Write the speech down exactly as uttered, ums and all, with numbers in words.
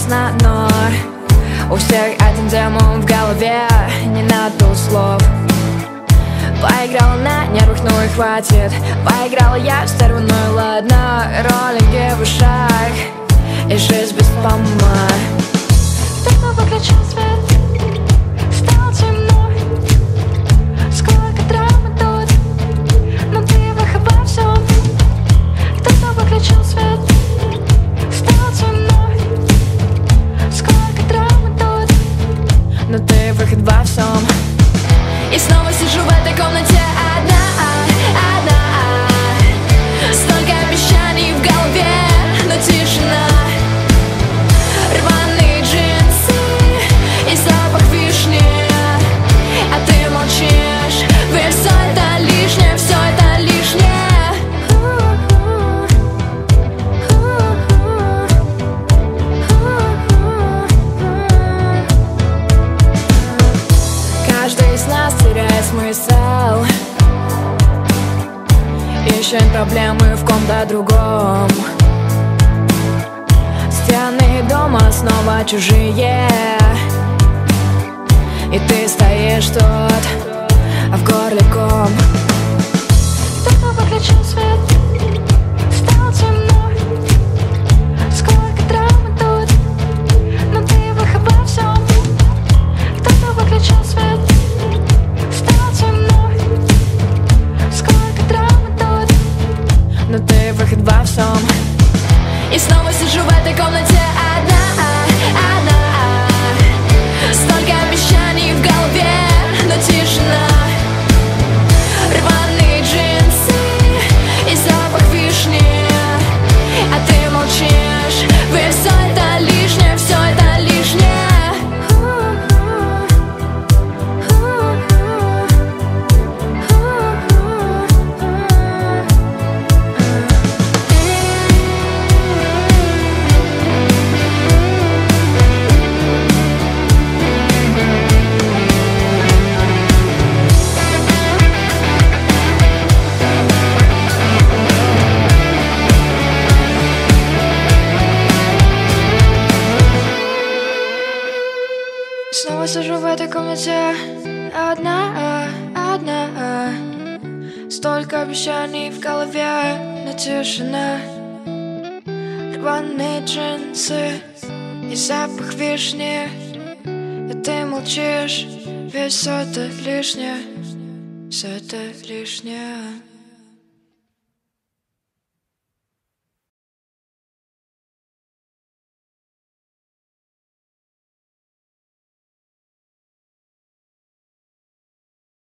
ясно, но у всех один демон в голове, не надо слов. Поиграла на нервах, ну и хватит. Поиграла я в стерву, ну и ладно. Роллинги в ушах и жизнь без помад. Кто-то выключил свет, стало темно. Сколько драмы тут, но ты вах обо всем. Кто-то выключил свет, стало темно. Сколько драмы тут, но ты выход во всем. И снова сижу в этой комнате одна, одна. Столько обещаний в голове, но тишина. Рваные джинсы и запах вишни, а ты молчишь. Ведь все это лишнее, все это лишнее. Каждый из нас теряет смысл, ищем проблемы в ком-то другом. Стены дома снова чужие, и ты стоишь тут, а в горле ком. кто-то выключил свет, стало темно. Сколько драмы тут, но ты вах обо всем. Кто-то выключил свет, стало темно. Сколько драмы тут, но ты выход во всем. И снова сижу в этой комнате одна, одна. Столько обещаний в голове, но тишина. Рваные джинсы и запах вишни, а ты молчишь. Ведь все это лишнее, все это лишнее. снова сижу в этой комнате одна, одна. Столько обещаний в голове, но тишина. Рваные джинсы и запах вишни, и ты молчишь. Ведь все это лишнее, все это лишнее.